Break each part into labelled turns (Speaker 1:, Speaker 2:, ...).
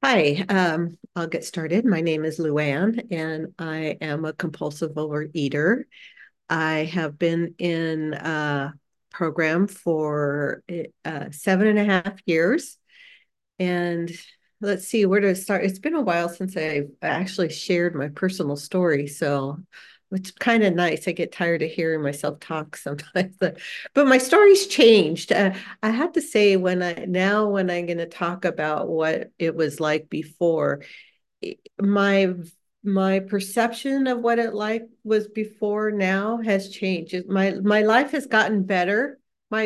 Speaker 1: Hi, I'll get started. My name is Luann, and I am a compulsive overeater. I have been in a program for 7.5 years. And let's see where to start. It's been a while since I've actually shared my personal story, so it's kind of nice. I get tired of hearing myself talk sometimes, but my story's changed. I have to say, when I'm going to talk about what it was like before, my my perception of what it like was before now has changed. My life has gotten better.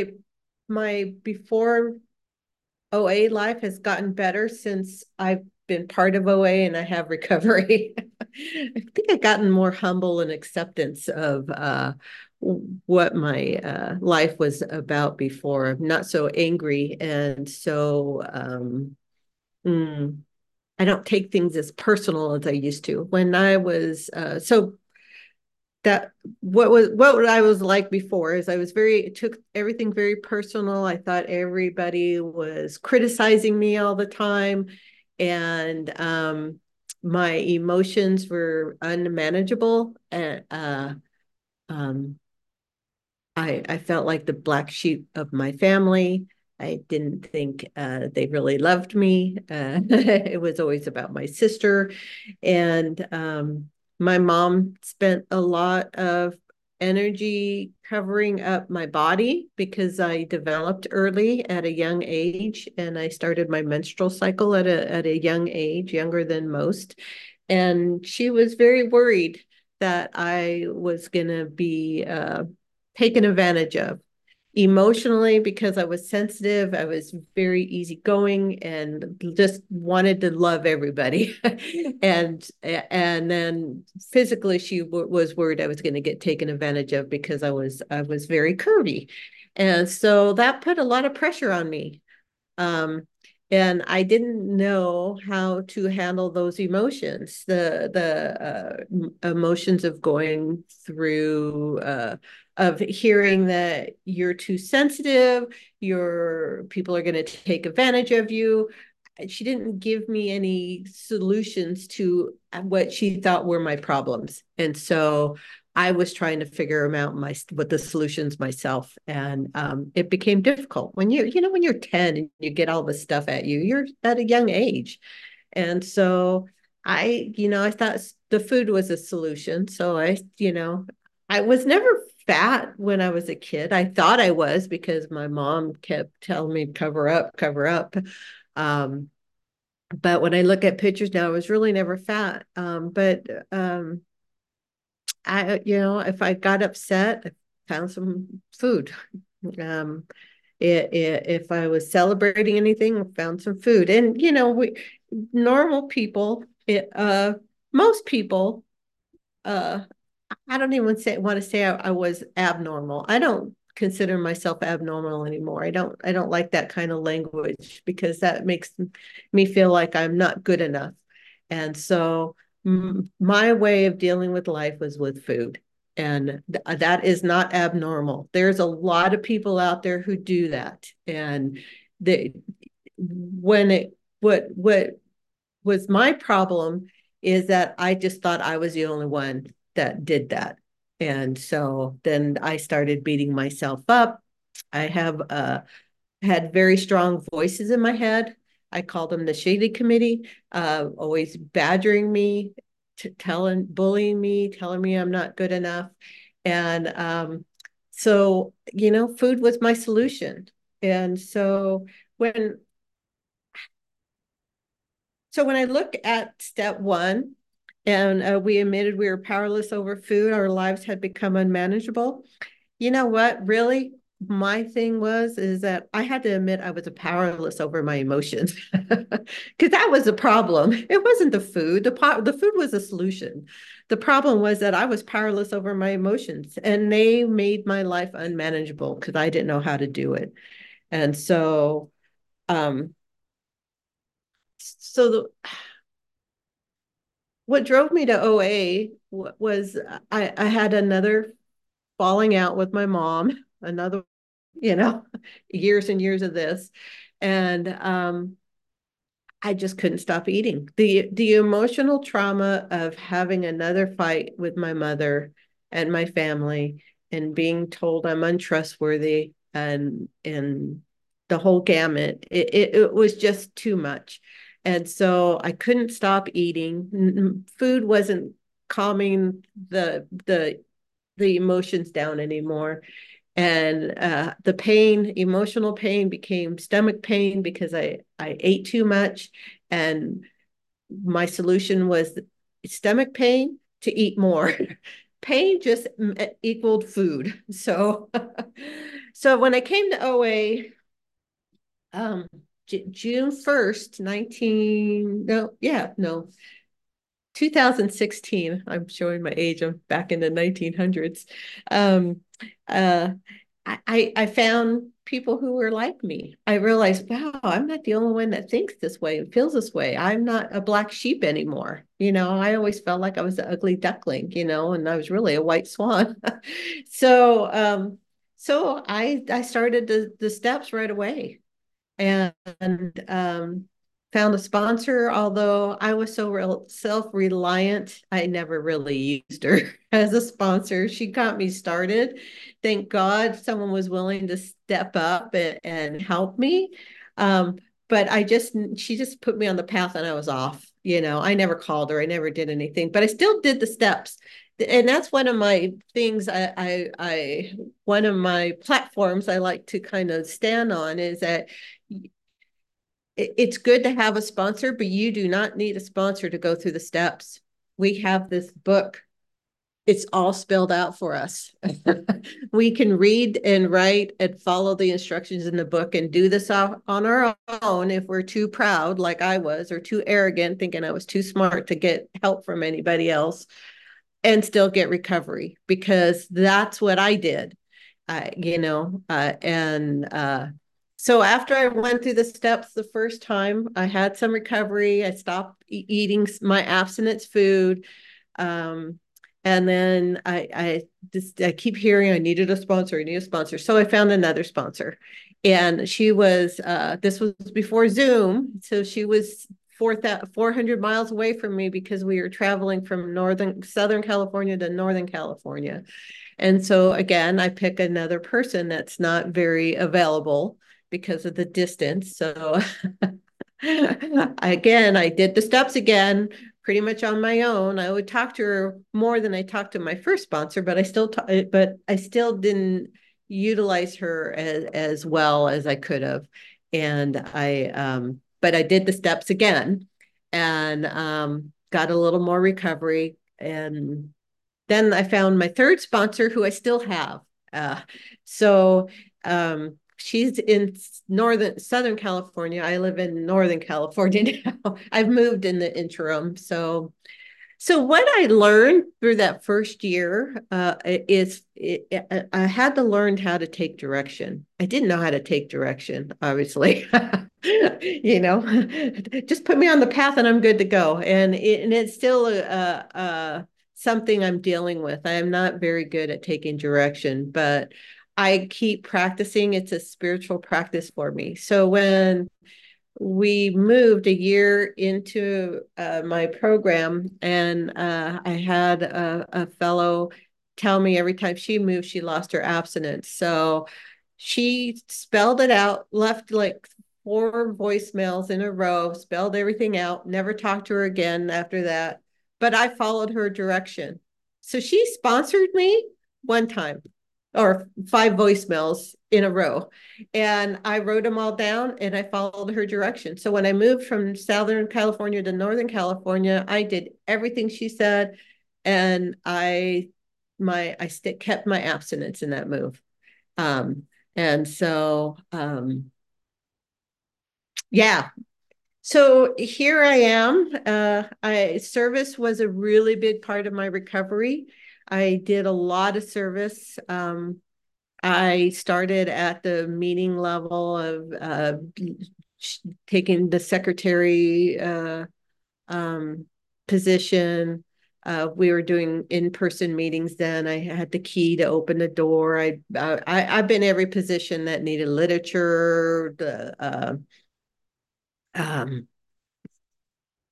Speaker 1: My before OA life has gotten better since I've been part of OA and I have recovery. I think I've gotten more humble and acceptance of what my life was about before. I'm not so angry and so mm, I don't take things as personal as I used to. When I was that what I was like before is I was very took everything very personal. I thought everybody was criticizing me all the time, and my emotions were unmanageable. And um, I felt like the black sheep of my family. I didn't think they really loved me. It was always about my sister. And my mom spent a lot of energy covering up my body because I developed early at a young age and I started my menstrual cycle at a young age, younger than most. And she was very worried that I was going to be taken advantage of emotionally because I was sensitive. I was very easygoing and just wanted to love everybody. and then physically, she was worried I was going to get taken advantage of because I was very curvy, and so that put a lot of pressure on me. Um, and I didn't know how to handle those emotions, the emotions of going through, of hearing that you're too sensitive, your people are going to take advantage of you. She didn't give me any solutions to what she thought were my problems, and so I was trying to figure them out with the solutions myself, and it became difficult when when you're 10 and you get all this stuff at you. You're at a young age, and so I thought the food was a solution. So I was never fat when I was a kid. I thought I was because my mom kept telling me cover up, cover up. Um, but when I look at pictures now, I was really never fat. But if I got upset, I found some food. Um, if I was celebrating anything, I found some food. And we normal people, most people, uh, I don't even want to say I was abnormal. I don't consider myself abnormal anymore. I don't like that kind of language because that makes me feel like I'm not good enough. And so my way of dealing with life was with food. And that is not abnormal. There's a lot of people out there who do that. And the when it what was my problem is that I just thought I was the only one that did that. And so then I started beating myself up. I have had very strong voices in my head. I called them the shady committee, always badgering me, bullying me, telling me I'm not good enough. And so, food was my solution. And when when I look at step one, and we admitted we were powerless over food, our lives had become unmanageable. You know what? Really, my thing is that I had to admit I was powerless over my emotions because that was the problem. It wasn't the food. The food was a solution. The problem was that I was powerless over my emotions, and they made my life unmanageable because I didn't know how to do it. And um, so what drove me to OA was I had another falling out with my mom, another, you know, years and years of this. And I just couldn't stop eating. The emotional trauma of having another fight with my mother and my family and being told I'm untrustworthy and the whole gamut, it was just too much. And so I couldn't stop eating. Food wasn't calming the emotions down anymore. And the pain, emotional pain, became stomach pain because I ate too much. And my solution was stomach pain to eat more. Pain just equaled food. So, so when I came to OA, um, June 1st, 19, no, yeah, no, 2016. I'm showing my age. I'm back in the 1900s. Um, uh, I found people who were like me. I realized, wow, I'm not the only one that thinks this way and feels this way. I'm not a black sheep anymore. I always felt like I was the ugly duckling, and I was really a white swan. So, so I started the steps right away and found a sponsor. Although I was so self-reliant, I never really used her as a sponsor. She got me started. Thank God someone was willing to step up and help me. Um, but she just put me on the path and I was off. I never called her. I never did anything, but I still did the steps. And that's one of my things one of my platforms I like to kind of stand on is that it's good to have a sponsor, but you do not need a sponsor to go through the steps. We have this book. It's all spelled out for us. We can read and write and follow the instructions in the book and do this on our own if we're too proud, like I was, or too arrogant, thinking I was too smart to get help from anybody else and still get recovery, because that's what I did. And so after I went through the steps the first time, I had some recovery. I stopped eating my abstinence food. Um, and then I keep hearing I needed a sponsor, I need a sponsor. So I found another sponsor. And this was before Zoom. So she was 400 miles away from me because we were traveling from Southern California to Northern California. And so again, I pick another person that's not very available because of the distance. So again, I did the steps again, pretty much on my own. I would talk to her more than I talked to my first sponsor, but I still didn't utilize her as well as I could have. And but I did the steps again and got a little more recovery. And then I found my third sponsor who I still have. Uh, so she's in Southern California. I live in Northern California now. I've moved in the interim. So what I learned through that first year I had to learn how to take direction. I didn't know how to take direction, obviously. Just put me on the path and I'm good to go. And it's still something I'm dealing with. I am not very good at taking direction, but I keep practicing. It's a spiritual practice for me. So when we moved a year into my program, and I had a fellow tell me every time she moved, she lost her abstinence. So she spelled it out, left like 4 voicemails in a row, spelled everything out, never talked to her again after that. But I followed her direction. So she sponsored me one time, or 5 voicemails in a row. And I wrote them all down and I followed her direction. So when I moved from Southern California to Northern California, I did everything she said. And kept my abstinence in that move. Um, and so, yeah. So here I am. Service was a really big part of my recovery. I did a lot of service. I started at the meeting level of taking the secretary um, position. We were doing in-person meetings then. I had the key to open the door. I've been every position that needed literature, the um,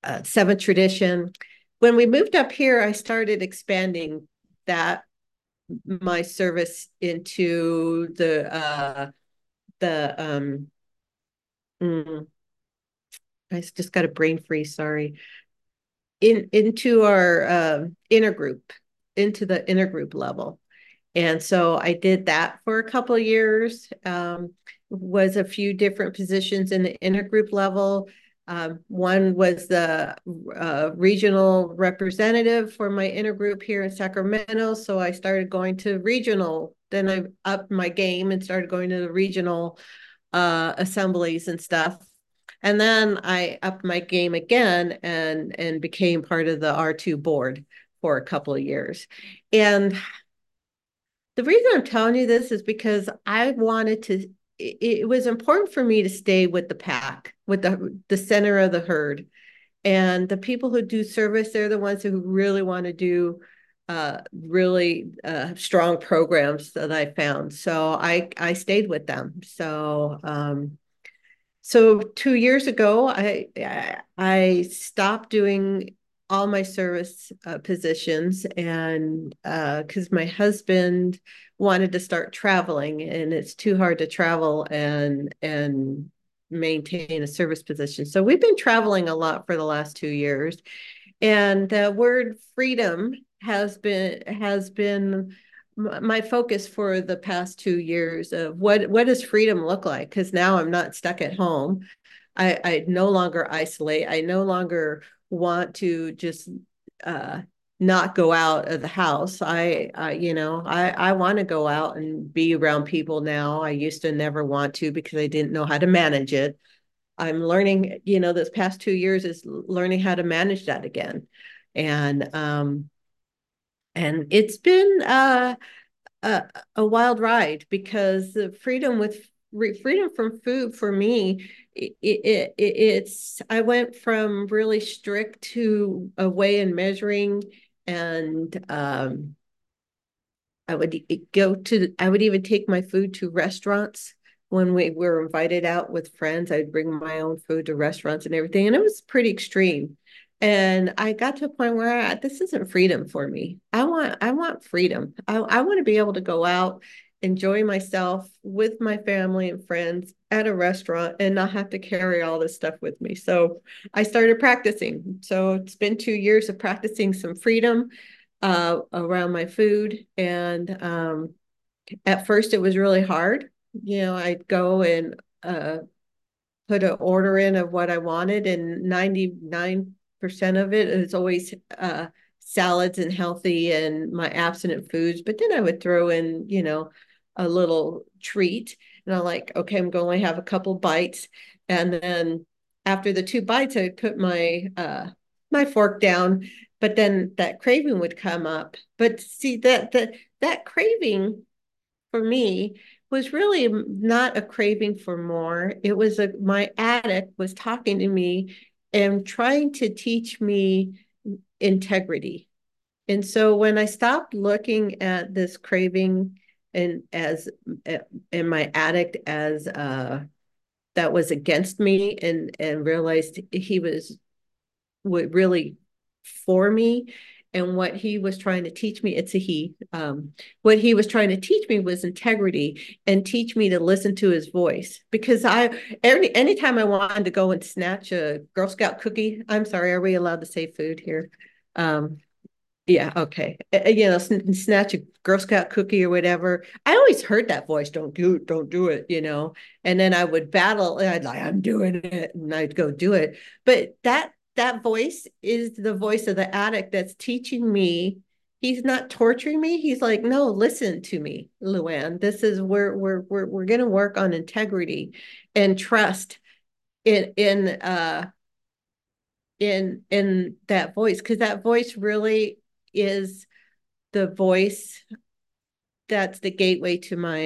Speaker 1: Seventh Tradition. When we moved up here, I started expanding that my service into the mm, I just got a brain freeze, sorry. Into our inner group, into the inner group level. And so I did that for a couple of years, was a few different positions in the intergroup level. One was the regional representative for my intergroup here in Sacramento. So I started going to regional, then I upped my game and started going to the regional assemblies and stuff. And then I upped my game again and became part of the R2 board for a couple of years. And the reason I'm telling you this is because I wanted to, it was important for me to stay with the pack, with the center of the herd. And the people who do service, they're the ones who really want to do really strong programs that I found. So I stayed with them. So 2 years ago, I stopped doing all my service positions, and because my husband wanted to start traveling, and it's too hard to travel and maintain a service position. So we've been traveling a lot for the last 2 years, and the word freedom has been my focus for the past 2 years of what does freedom look like? Because now I'm not stuck at home. I no longer isolate. I no longer want to just uh, not go out of the house. I want to go out and be around people now. I used to never want to because I didn't know how to manage it. I'm learning, this past 2 years is learning how to manage that again. And and it's been a, a wild ride because the freedom from food for me, it's I went from really strict to a way in measuring, and I would even take my food to restaurants when we were invited out with friends. I'd bring my own food to restaurants and everything, and it was pretty extreme. And I got to a point where this isn't freedom for me. I want freedom. I want to be able to go out, enjoy myself with my family and friends at a restaurant and not have to carry all this stuff with me. So I started practicing. So it's been 2 years of practicing some freedom around my food. And at first, it was really hard. I'd go and put an order in of what I wanted, and 99% of it is always salads and healthy and my abstinent foods. But then I would throw in, a little treat. And I'm like, okay, I'm going to have a couple bites. And then after the 2 bites, I would put my fork down, but then that craving would come up. But see that craving for me was really not a craving for more. It was my addict was talking to me and trying to teach me integrity. And so when I stopped looking at this craving and and my addict as that was against me, and realized he was really for me, and what he was trying to teach me, it's a he, what he was trying to teach me was integrity, and teach me to listen to his voice. Because anytime I wanted to go and snatch a Girl Scout cookie, I'm sorry, are we allowed to say food here? um yeah, okay. Snatch a Girl Scout cookie or whatever. I always heard that voice, don't do it. And then I would battle, and I'd like, I'm doing it, and I'd go do it. But that voice is the voice of the addict that's teaching me. He's not torturing me. He's like, no, listen to me, Luann. This is where we're gonna work on integrity and trust in that voice, because that voice really is the voice that's the gateway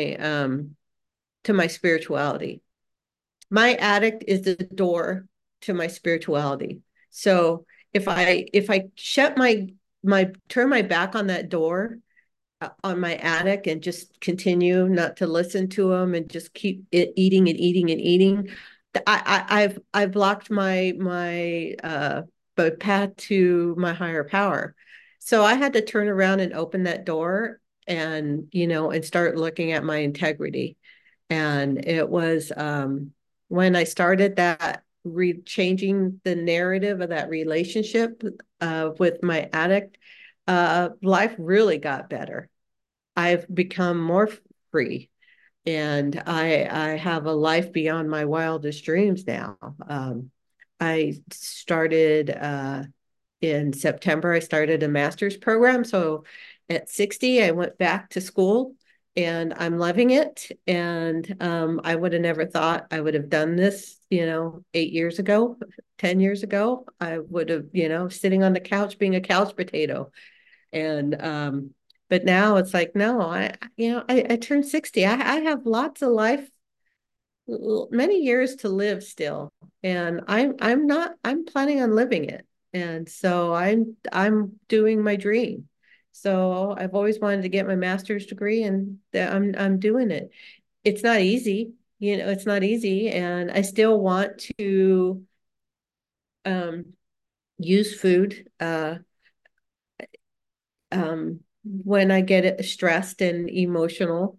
Speaker 1: to my spirituality. My addict is the door to my spirituality. So if I shut my turn my back on that door, on my addict, and just continue not to listen to him and just keep eating and eating and eating, I've blocked my but path to my higher power. So I had to turn around and open that door and, and start looking at my integrity. And it was when I started that changing the narrative of that relationship with my addict, life really got better. I've become more free, and I have a life beyond my wildest dreams now. I started in September. I started a master's program. So at 60, I went back to school and I'm loving it. And I would have never thought I would have done this, 8 years ago, 10 years ago. I would have, sitting on the couch being a couch potato. And but now it's like, no, I turned 60. I have lots of life, many years to live still. And I'm planning on living it. And so I'm doing my dream. So I've always wanted to get my master's degree, and I'm doing it. It's not easy, it's not easy. And I still want to um use food when I get stressed and emotional.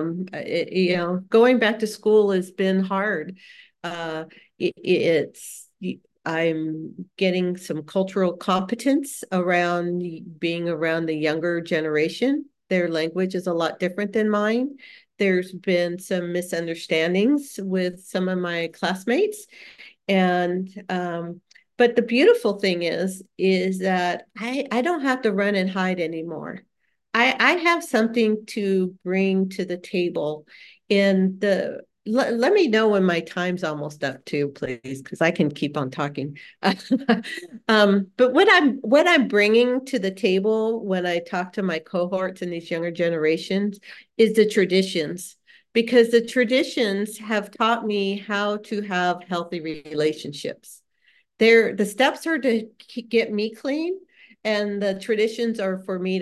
Speaker 1: Going back to school has been hard. It's I'm getting some cultural competence around being around the younger generation. Their language is a lot different than mine. There's been some misunderstandings with some of my classmates, and but the beautiful thing is that I don't have to run and hide anymore. I have something to bring to the table. In the let me know when my time's almost up too, please, because I can keep on talking. But what I'm bringing to the table when I talk to my cohorts and these younger generations is the traditions, because the traditions have taught me how to have healthy relationships. The steps are to get me clean, and the traditions are for me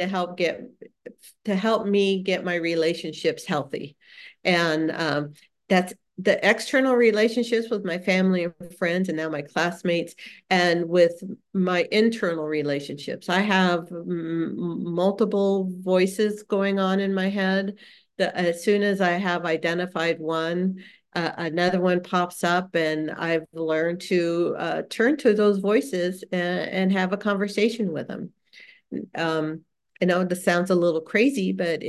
Speaker 1: to help me get my relationships healthy. And that's the external relationships with my family and friends, and now my classmates, and with my internal relationships. I have multiple voices going on in my head. That as soon as I have identified one, another one pops up, and I've learned to turn to those voices and have a conversation with them. Um, I know this sounds a little crazy, but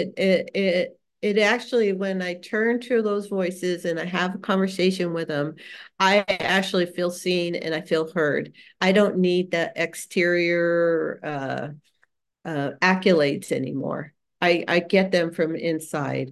Speaker 1: it actually, when I turn to those voices and I have a conversation with them, I actually feel seen and I feel heard. I don't need that exterior accolades anymore. I get them from inside.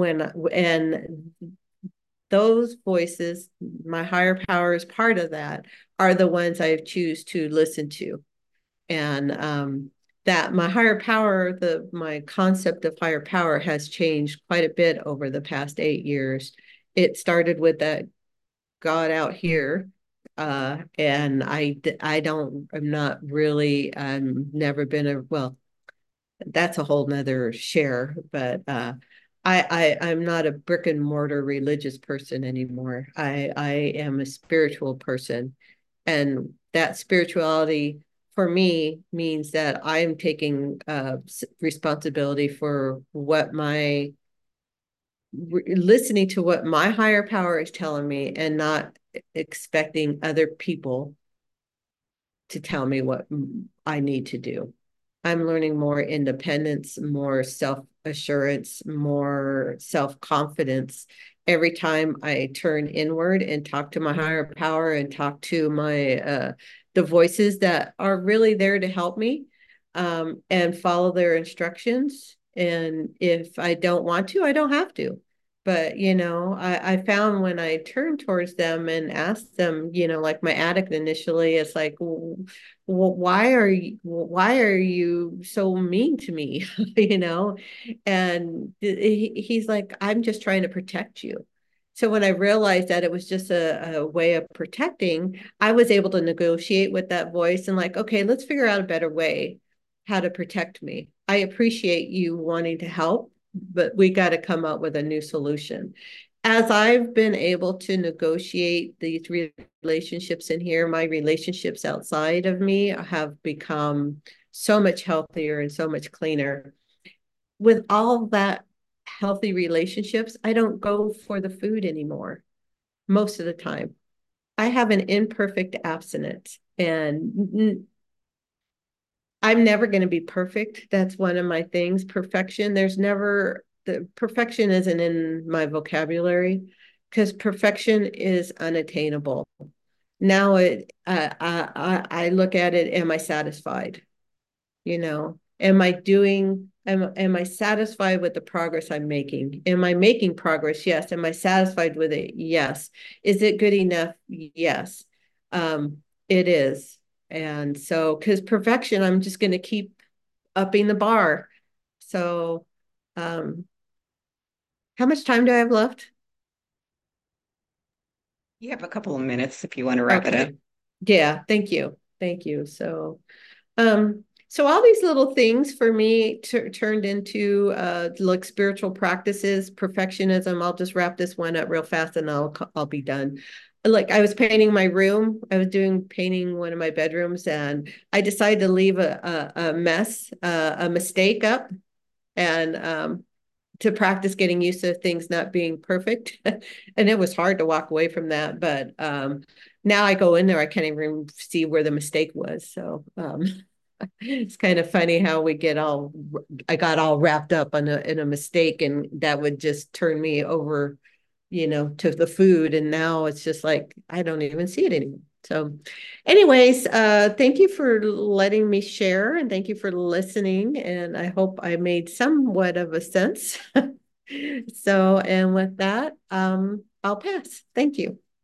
Speaker 1: And those voices, my higher power is part of that, are the ones I choose to listen to. And that my higher power, my concept of higher power has changed quite a bit over the past 8 years. It started with that God out here. And I'm not really, never been well, that's a whole nother share, but I'm not a brick and mortar religious person anymore. I am a spiritual person, and that spirituality for me means that I'm taking responsibility for listening to what my higher power is telling me, and not expecting other people to tell me what I need to do. I'm learning more independence, more self assurance, more self confidence every time I turn inward and talk to my higher power and talk to the voices that are really there to help me, and follow their instructions. And if I don't want to, I don't have to. But, I found when I turned towards them and asked them, like my addict initially, it's like, why are you so mean to me? And he's like, I'm just trying to protect you. So when I realized that it was just a way of protecting, I was able to negotiate with that voice and like, okay, let's figure out a better way how to protect me. I appreciate you wanting to help, but we got to come up with a new solution. as I've been able to negotiate these relationships in here, my relationships outside of me have become so much healthier and so much cleaner. With all that healthy relationships, I don't go for the food anymore most of the time. I have an imperfect abstinence, and I'm never going to be perfect. That's one of my things. Perfection. There's never the perfection isn't in my vocabulary because perfection is unattainable. Now I look at it, am I satisfied? Am I doing, am I satisfied with the progress I'm making? Am I making progress? Yes. Am I satisfied with it? Yes. Is it good enough? Yes. It is. And so, because perfection, I'm just going to keep upping the bar. So, um, how much time do I have left?
Speaker 2: You have a couple of minutes if you want to wrap it up.
Speaker 1: Okay. Yeah, thank you. Thank you. So all these little things for me turned into like spiritual practices, perfectionism. I'll just wrap this one up real fast and I'll be done. Like I was painting my room. I was doing painting one of my bedrooms and I decided to leave a mess, a mistake up and to practice getting used to things not being perfect. And it was hard to walk away from that. But now I go in there, I can't even see where the mistake was. So it's kind of funny how I got all wrapped up in a mistake and that would just turn me over, to the food. And now it's just like, I don't even see it anymore. So anyways, thank you for letting me share and thank you for listening. And I hope I made somewhat of a sense. So, and with that, I'll pass. Thank you.